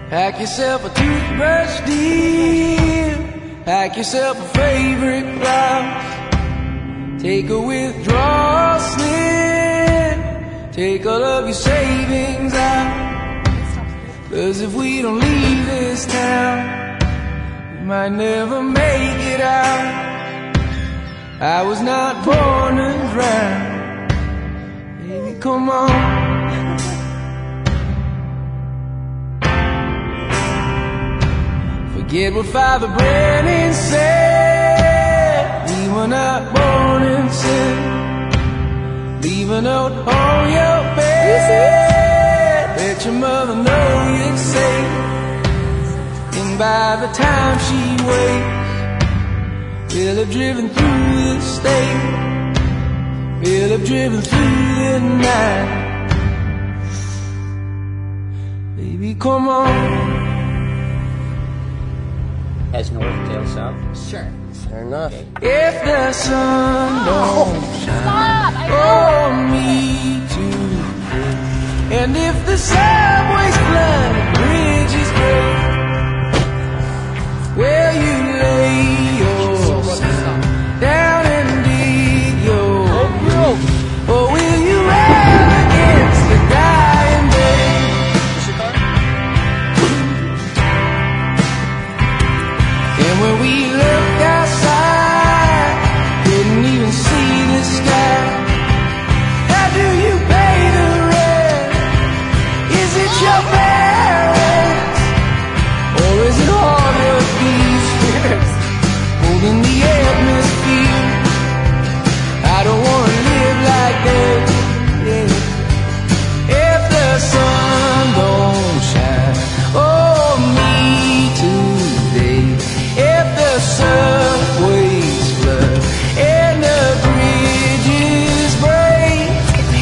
Pack yourself a toothbrush, dear. Pack yourself a favorite blouse. Take a withdrawal slip. Take all of your savings out. 'Cause if we don't leave this town, we might never make it out. I was not born to drown. Baby, come on. Forget what Father Brennan said. We were not born in sin. Leave a note on your bed. Let your mother know you're safe. And by the time she wakes, we'll have driven through the state. We'll have driven through the night. Baby, come on. As north tails south? Sure. Fair enough. If the sun don't shine on me too, and if the subway's flooded, bridge is great, will you lay yourself down and dig your grave? Or will you rail against the dying day? And when we looked outside, couldn't even see the sky. How do you pay the rent? Is it your parents? Or is it all of these spirits holding the atmosphere? I don't wanna live like that, yeah. If the sun don't shine on me today, if the subways flood and the bridges break,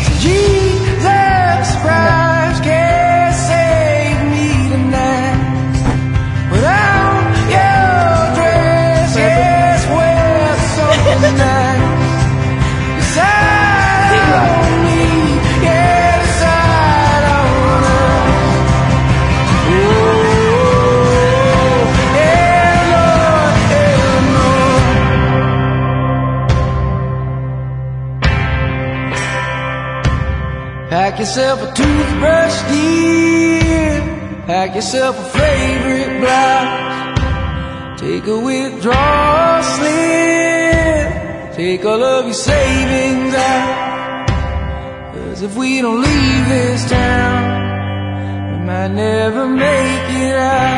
Jesus Christ can save me tonight. But on your dress, yes, wear something nice. Decide on me, yeah, decide on us. Oh, yeah, Lord, yeah, Lord. Pack yourself a toothbrush, dear. Pack yourself a favorite blouse. Take a withdrawal slip. Take all of your savings out. 'Cause if we don't leave this town, we might never make it out.